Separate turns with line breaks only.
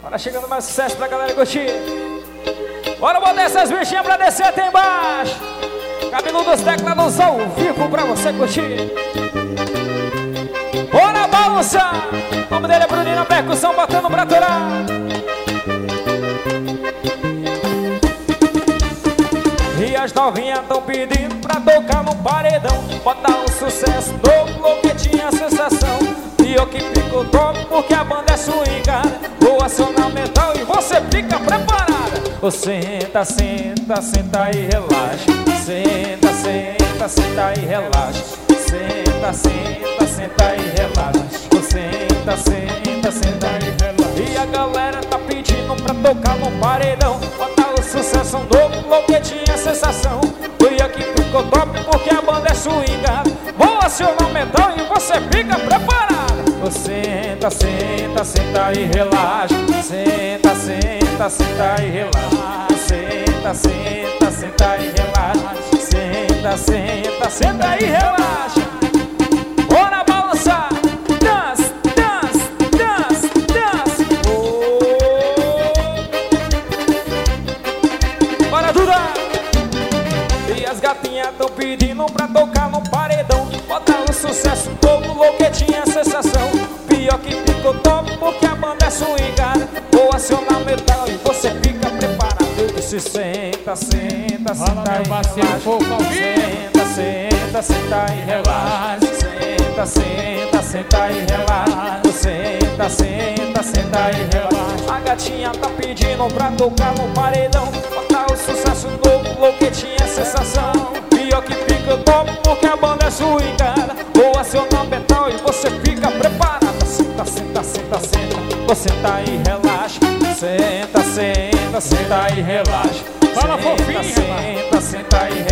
Bora chegando mais sucesso pra galera curtir. Bora botar essas bichinhas pra descer até embaixo. Cabelo dos teclados ao vivo pra você curtir. Bora balançar. O nome dele é Bruninho na percussão, botando pra torar. E as novinhas tão pedindo pra tocar no paredão. Botar um sucesso novo, que tinha sensação. E eu que fico top porque a banda é swingada. Vou acionar metal e você fica preparada. Ô senta, senta, senta e relaxa. Senta, senta, senta e relaxa. Senta, senta, senta e relaxa. Ô senta, senta, senta e relaxa. E a galera tá pedindo pra tocar no paredão. Botar o sucesso novo, que tinha sensação. Fui eu que ficou top porque a banda é swingada. Vou acionar metal e você fica preparada. Ô senta, senta, senta e relaxa. Senta, senta, senta e relaxa. Senta, senta, senta e relaxa. Senta, senta, senta e relaxa. Bora balançar. Dance, dance, dance, dance. Bora durar. E as gatinhas tão pedindo pra tocar no paredão. Botar um sucesso novo, louco, tinha sensação. Pior que ficou top porque a banda é swingada. Vou acionar metal e você fica preparado. Eu disse senta, senta, senta e relaxa. Senta, senta, senta e relaxa. Senta, senta, senta e relaxa. Senta, senta, senta e relaxa. A gatinha tá pedindo pra tocar no paredão. Botar o sucesso novo, louco, tinha sensação. Pior que ficou top porque a banda é swingada. Vou acionar metal e você fica preparada. Senta, senta, senta, senta. Você tá e relaxa. Senta, senta, senta e relaxa.
Fala fofinha,
senta, senta e relaxa.